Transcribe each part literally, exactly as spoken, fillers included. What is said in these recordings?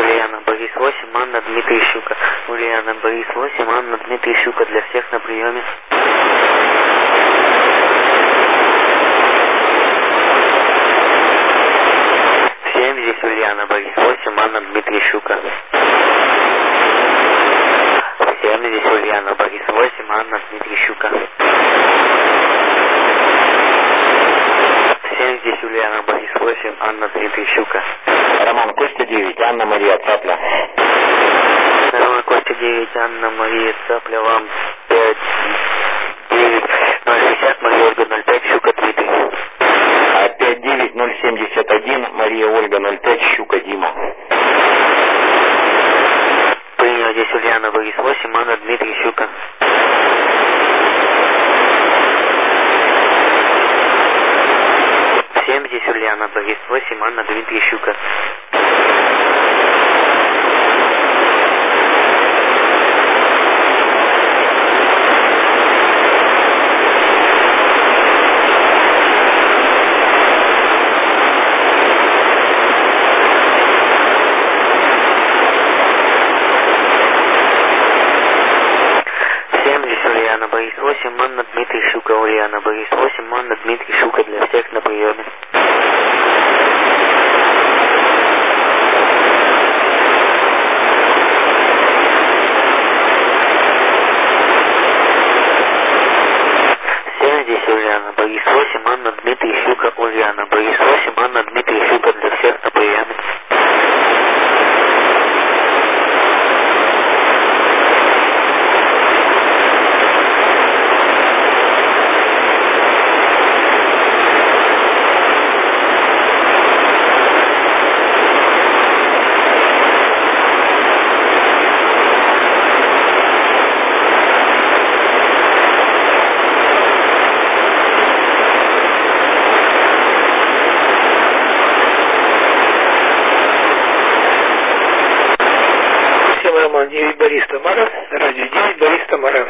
Ульяна, Борис восемь, Анна, Дмитрий Щука. Ульяна, Борис восемь, Анна, Дмитрий Щука. Для всех на приеме. Всем здесь Ульяна, Борис восемь, Анна, Дмитрий Щука. Всем здесь Ульяна, Борис восемь, Анна, Дмитрий Щука. Всем здесь Ульяна, Борис восемь, Анна, Дмитрий Щука. Роман, Костя девять, Анна, Мария, Цапля. Роман, Костя девять, Анна, Мария, Цапля, вам пять девять ноль шестьдесят, Мария, Ольга ноль пять, Щука, Дмитрий. А пять девять ноль семьдесят один, Мария, Ольга ноль пять, Щука, Дима. Принял здесь Ульяна, Борис восемь, Анна, Дмитрий Щука. Всем здесь Ульяна, Борис восемь, Анна, Дмитрий Щука. Всем здесь Ульяна, Борис восемь, Анна, Дмитрий Щука. Ульяна, Борис восемь, Анна, Дмитрий Щука. Для всех на приеме. Всем здесь Ульяна, Борис восемь, Анна, Дмитрий Щука. Ульяна, Борис восемь, Анна, Дмитрий Щука. Для всех на приеме. Роман девять, Борис, Тамара. Радио девять, Борис, Тамара.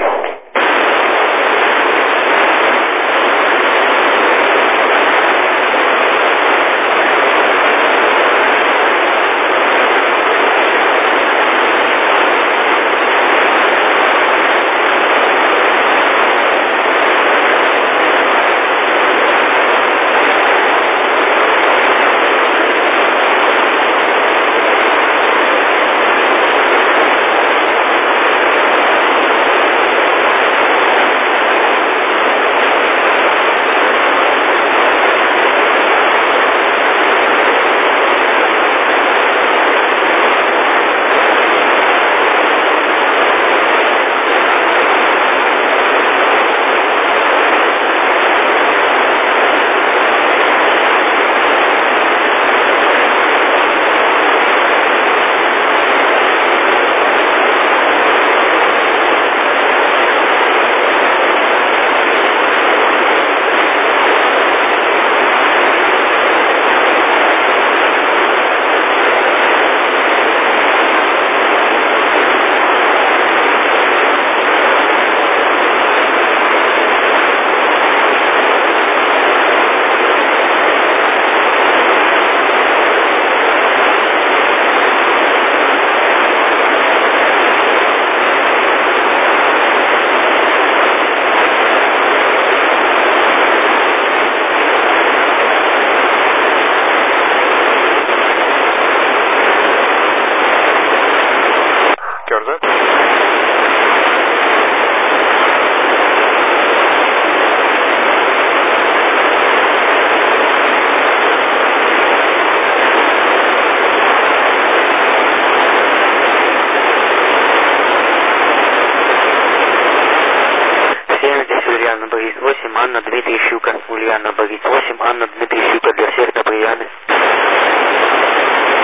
Ульяна, Борис восемь, Анна, Дмитрий Щука. Ульяна, Борис восемь, Анна, Дмитрий Щука. Для всех на приеме.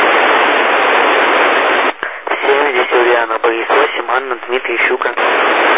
Всем здесь Ульяна, Борис восемь, Анна, Дмитрий Щука.